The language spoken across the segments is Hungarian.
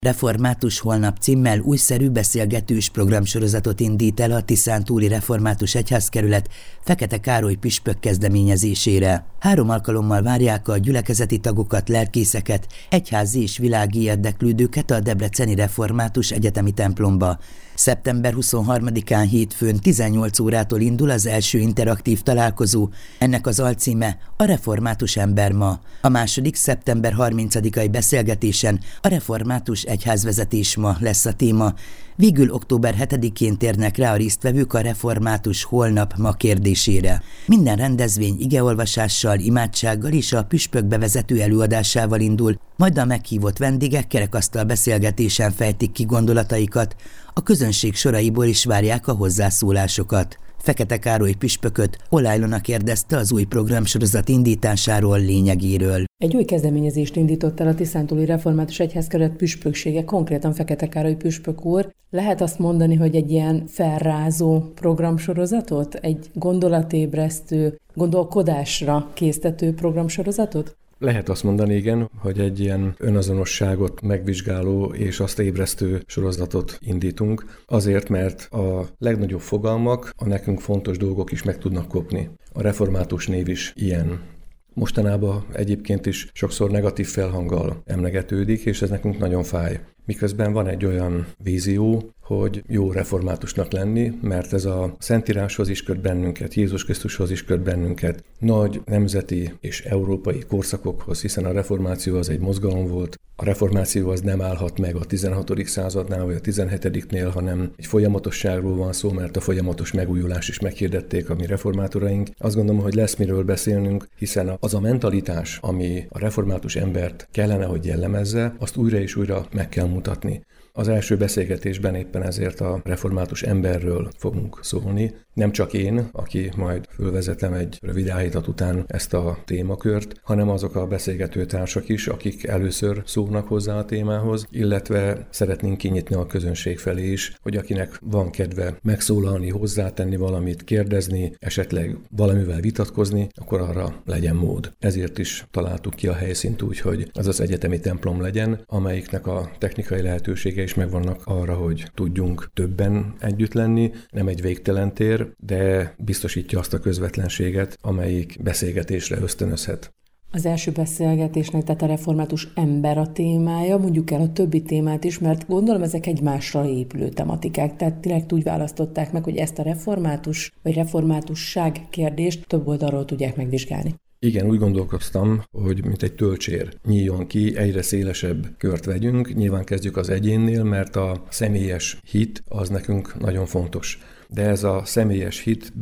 Református holnap címmel újszerű beszélgetős programsorozatot indít el a Tiszántúli Református Egyházkerület Fekete Károly püspök kezdeményezésére. 3 alkalommal várják a gyülekezeti tagokat, lelkészeket, egyházi és világi érdeklődőket a Debreceni Református Egyetemi templomba. Szeptember 23-án hétfőn 18 órától indul az első interaktív találkozó, ennek az alcíme a Református ember ma. A második szeptember 30-ai beszélgetésen a Református Egyházvezetés ma lesz a téma. Végül október 7-én térnek rá a résztvevők a Református holnap ma kérdésére. Minden rendezvény igeolvasással, imádsággal és a püspök bevezető előadásával indul, majd a meghívott vendégek kerekasztal beszélgetésen fejtik ki gondolataikat, a közönség soraiból is várják a hozzászólásokat. Fekete Károly püspököt Oláh Ilona kérdezte az új programsorozat indításáról, lényegéről. Egy új kezdeményezést indított el a Tiszántúli Református Egyházkerület püspöksége, konkrétan Fekete Károly püspök úr. Lehet azt mondani, hogy egy ilyen felrázó programsorozatot, egy gondolatébresztő, gondolkodásra késztető programsorozatot? Lehet azt mondani, igen, hogy egy ilyen önazonosságot megvizsgáló és azt ébresztő sorozatot indítunk, azért, mert a legnagyobb fogalmak, a nekünk fontos dolgok is meg tudnak kopni. A református név is ilyen. Mostanában egyébként is sokszor negatív felhanggal emlegetődik, és ez nekünk nagyon fáj. Miközben van egy olyan vízió, hogy jó reformátusnak lenni, mert ez a Szentíráshoz is köt bennünket, Jézus Krisztushoz is köt bennünket, nagy nemzeti és európai korszakokhoz, hiszen a reformáció az egy mozgalom volt. A reformáció az nem állhat meg a 16. századnál vagy a 17-nél, hanem egy folyamatosságról van szó, mert a folyamatos megújulás is meghirdették a mi reformátoraink. Azt gondolom, hogy lesz miről beszélnünk, hiszen az a mentalitás, ami a református embert kellene, hogy jellemezze, azt újra és újra meg kell mutatni. Az első beszélgetésben éppen ezért a református emberről fogunk szólni. Nem csak én, aki majd fölvezetem egy rövid áhítat után ezt a témakört, hanem azok a beszélgető társak is, akik először szólnak hozzá a témához, illetve szeretnénk kinyitni a közönség felé is, hogy akinek van kedve megszólalni, hozzátenni valamit, kérdezni, esetleg valamivel vitatkozni, akkor arra legyen mód. Ezért is találtuk ki a helyszínt úgy, hogy ez az egyetemi templom legyen, amelyiknek a technikai lehetősége is megvannak arra, hogy tudjunk többen együtt lenni, nem egy végtelen tér, de biztosítja azt a közvetlenséget, amelyik beszélgetésre ösztönözhet. Az első beszélgetésnek, tehát a református ember a témája, mondjuk el a többi témát is, mert gondolom ezek egymásra épülő tematikák, tehát direkt úgy választották meg, hogy ezt a református vagy reformátusság kérdést több oldalról tudják megvizsgálni. Igen, úgy gondolkoztam, hogy mint egy tölcsér nyíljon ki, egyre szélesebb kört vegyünk. Nyilván kezdjük az egyénnél, mert a személyes hit az nekünk nagyon fontos. De ez a személyes hit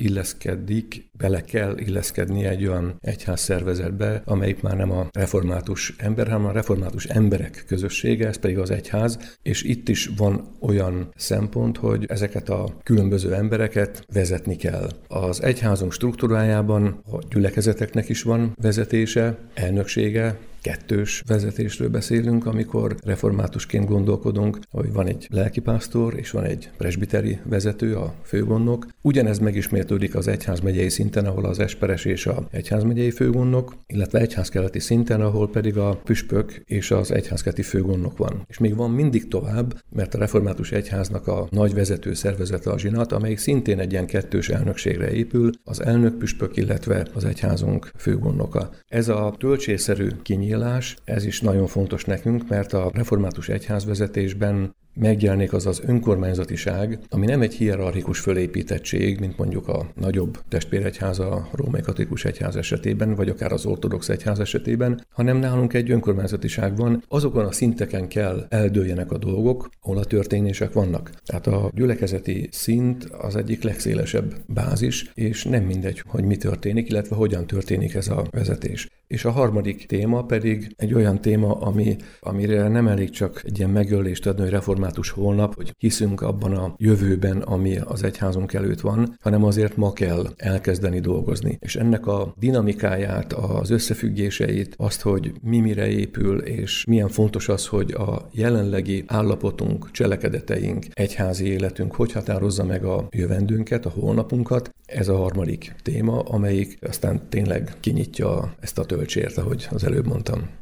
bele kell illeszkedni egy olyan egyházszervezetbe, amelyik már nem a református ember, hanem a református emberek közössége, ez pedig az egyház, és itt is van olyan szempont, hogy ezeket a különböző embereket vezetni kell. Az egyházunk struktúrájában a gyülekezeteknek is van vezetése, elnöksége, 2 vezetésről beszélünk, amikor reformátusként gondolkodunk, hogy van egy lelkipásztor és van egy presbiteri vezető, a főgondnok. Ugyanez megismétlődik az egyházmegyei szinten, ahol az esperes és a egyházmegyei főgondnok, illetve egyházkeleti szinten, ahol pedig a püspök és az egyházkeleti főgondnok van. És még van mindig tovább, mert a református egyháznak a nagy vezető szervezete a zsinat, amelyik szintén egy ilyen 2 elnökségre épül, az elnök püspök, illetve az egyházunk főgondnoka. Ez a tölcsérszerű kinyílás, ez is nagyon fontos nekünk, mert a református egyházvezetésben megjelenik az önkormányzatiság, ami nem egy hierarchikus fölépítettség, mint mondjuk a nagyobb testvéregyház a római katolikus egyház esetében, vagy akár az ortodox egyház esetében, hanem nálunk egy önkormányzatiság van, azokon a szinteken kell eldőljenek a dolgok, ahol a történések vannak. Tehát a gyülekezeti szint az egyik legszélesebb bázis, és nem mindegy, hogy mi történik, illetve hogyan történik ez a vezetés. És a harmadik téma pedig egy olyan téma, amire nem elég csak egy ilyen megjelölést adni, hogy református holnap, hogy hiszünk abban a jövőben, ami az egyházunk előtt van, hanem azért ma kell elkezdeni dolgozni. És ennek a dinamikáját, az összefüggéseit, azt, hogy mi mire épül, és milyen fontos az, hogy a jelenlegi állapotunk, cselekedeteink, egyházi életünk hogy határozza meg a jövendőnket, a holnapunkat, ez a harmadik téma, amelyik aztán tényleg kinyitja ezt a tölcsért, ahogy az előbb mondtam.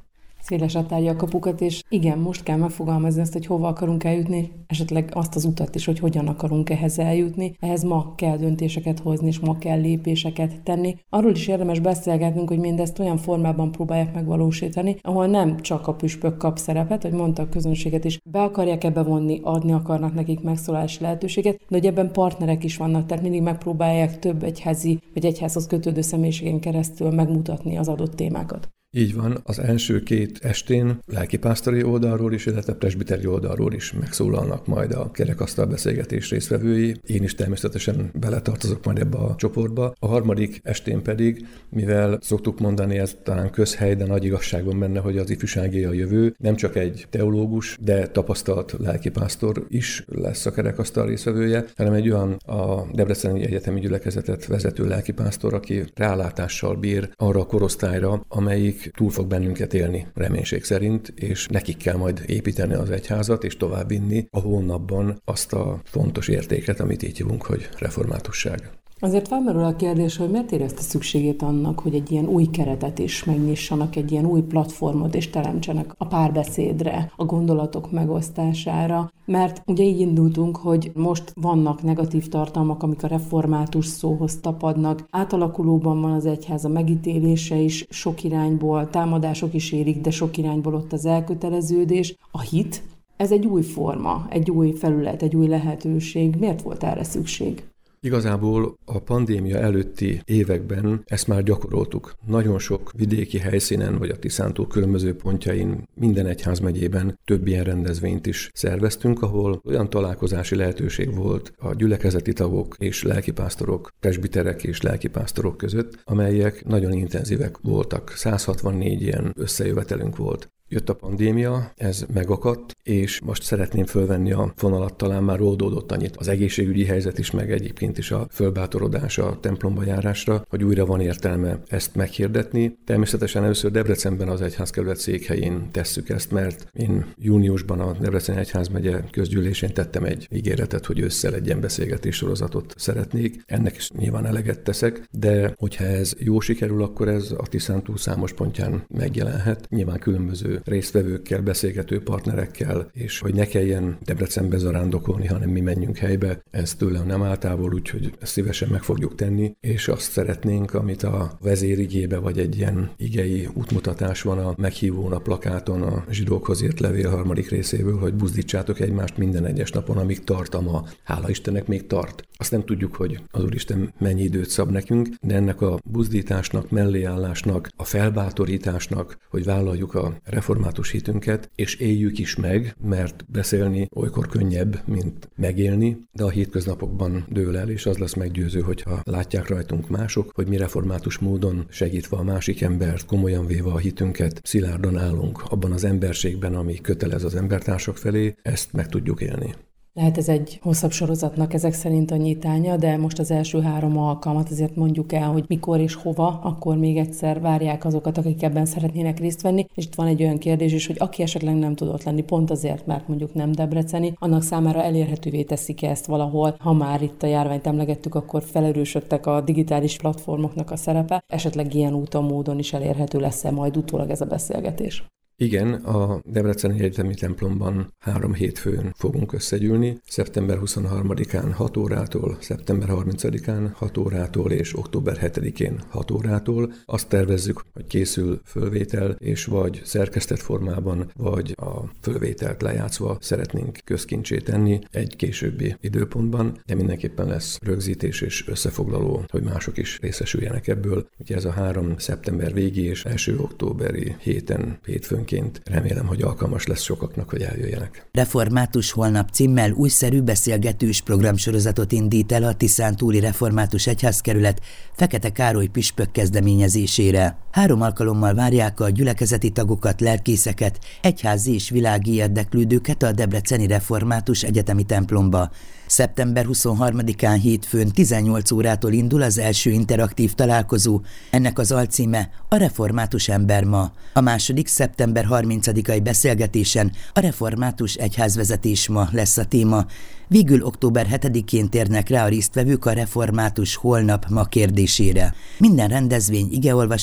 Szélesre tárja a kapukat, és igen, most kell megfogalmazni azt, hogy hova akarunk eljutni, esetleg azt az utat is, hogy hogyan akarunk ehhez eljutni. Ehhez ma kell döntéseket hozni, és ma kell lépéseket tenni. Arról is érdemes beszélgetnünk, hogy mindezt olyan formában próbálják megvalósítani, ahol nem csak a püspök kap szerepet, hogy mondta a közönséget is, be akarják ebbe vonni, adni akarnak nekik megszólalási lehetőséget, de hogy ebben partnerek is vannak, tehát mindig megpróbálják több egyházi vagy egyházhoz kötődő személyiségen keresztül megmutatni az adott témákat. Így van, az első 2 estén lelkipásztori oldalról is, illetve presbiteri oldalról is megszólalnak majd a kerekasztal beszélgetés résztvevői. Én is természetesen beletartozok majd ebbe a csoportba. A harmadik estén pedig, mivel szoktuk mondani, ez talán közhely, de nagy igazság van benne, hogy az ifjúságé a jövő, nem csak egy teológus, de tapasztalt lelkipásztor is lesz a kerekasztal résztvevője, hanem egy olyan a Debreceni Egyetemi Gyülekezetet vezető lelkipásztor, aki rálátással bír arra a korosztályra, amelyik túl fog bennünket élni, reménység szerint, és nekik kell majd építeni az egyházat, és továbbvinni a hónapban azt a fontos értéket, amit így hívunk, hogy reformátusság. Azért felmerül a kérdés, hogy miért érezte szükségét annak, hogy egy ilyen új keretet is megnyissanak, egy ilyen új platformot és teremtsenek a párbeszédre, a gondolatok megosztására, mert ugye így indultunk, hogy most vannak negatív tartalmak, amik a református szóhoz tapadnak, átalakulóban van az egyház, a megítélése is sok irányból, támadások is érik, de sok irányból ott az elköteleződés, a hit. Ez egy új forma, egy új felület, egy új lehetőség. Miért volt erre szükség? Igazából a pandémia előtti években ezt már gyakoroltuk. Nagyon sok vidéki helyszínen, vagy a Tiszántó különböző pontjain, minden egyházmegyében több ilyen rendezvényt is szerveztünk, ahol olyan találkozási lehetőség volt a gyülekezeti tagok és lelkipásztorok, presbiterek és lelkipásztorok között, amelyek nagyon intenzívek voltak. 164 ilyen összejövetelünk volt. Jött a pandémia, ez megakadt, és most szeretném fölvenni a fonalat, talán már oldódott annyit az egészségügyi helyzet is, meg egyébként is a fölbátorodás a templomba járásra, hogy újra van értelme ezt meghirdetni. Természetesen először Debrecenben az egyházkerület székhelyén tesszük ezt, mert én júniusban a Debreceni Egyházmegye közgyűlésén tettem egy ígéretet, hogy ősszel egy ilyen beszélgetés sorozatot szeretnék. Ennek is nyilván eleget teszek, de hogyha ez jó sikerül, akkor ez a Tiszántó számos pontján megjelenhet. Nyilván különböző résztvevőkkel, beszélgető partnerekkel, és hogy ne kelljen Debrecenbe zarándokolni, hanem mi menjünk helybe. Ez tőlem nem áll távol, úgyhogy ezt szívesen meg fogjuk tenni, és azt szeretnénk, amit a vezérigébe, vagy egy ilyen igei útmutatás van a meghívón, a plakáton, a zsidókhoz írt levél 3. részéből, hogy buzdítsátok egymást minden egyes napon, amíg tart a ma. Hála Istennek még tart. Azt nem tudjuk, hogy az Úristen mennyi időt szab nekünk, de ennek a buzdításnak, melléállásnak, a felbátorításnak, hogy vállaljuk a református hitünket, és éljük is meg, mert beszélni olykor könnyebb, mint megélni, de a hétköznapokban dől el, és az lesz meggyőző, hogyha látják rajtunk mások, hogy mi református módon segítve a másik embert, komolyan véve a hitünket, szilárdan állunk abban az emberségben, ami kötelez az embertársak felé, ezt meg tudjuk élni. Lehet ez egy hosszabb sorozatnak ezek szerint a nyitánya, de most az első 3 alkalmat azért mondjuk el, hogy mikor és hova, akkor még egyszer várják azokat, akik ebben szeretnének részt venni. És itt van egy olyan kérdés is, hogy aki esetleg nem tudott lenni, pont azért, mert mondjuk nem debreceni, annak számára elérhetővé teszik ezt valahol. Ha már itt a járványt emlegettük, akkor felerősödtek a digitális platformoknak a szerepe. Esetleg ilyen úton, módon is elérhető lesz-e majd utólag ez a beszélgetés? Igen, a Debreceni Egyetemi templomban 3 hétfőn fogunk összegyűlni, szeptember 23-án 6 órától, szeptember 30-án 6 órától és október 7-én 6 órától. Azt tervezzük, hogy készül fölvétel, és vagy szerkesztett formában, vagy a fölvételt lejátszva szeretnénk közkincsé tenni egy későbbi időpontban, de mindenképpen lesz rögzítés és összefoglaló, hogy mások is részesüljenek ebből. Ugye ez a 3 szeptember végi és 1. októberi héten, hétfőn remélem, hogy alkalmas lesz sokaknak, hogy eljöjjenek. Református holnap címmel újszerű beszélgetős programsorozatot indít el a Tiszántúli Református Egyházkerület Fekete Károly püspök kezdeményezésére. 3 alkalommal várják a gyülekezeti tagokat, lelkészeket, egyházi és világi érdeklődőket a Debreceni Református Egyetemi templomba. Szeptember 23-án hétfőn 18 órától indul az első interaktív találkozó. Ennek az alcíme a Református ember ma. A második szeptember 30-ai beszélgetésen a Református egyházvezetés ma lesz a téma. Végül október 7-én térnek rá a résztvevők a Református holnap ma kérdésére. Minden rendezvény igeolvasással,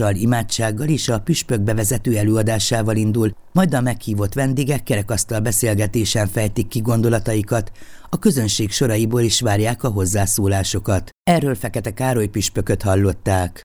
imádsággal és a püspök bevezető előadásával indul, majd a meghívott vendégek kerekasztal beszélgetésen fejtik ki gondolataikat, a közönség soraiból is várják a hozzászólásokat. Erről Fekete Károly püspököt hallották.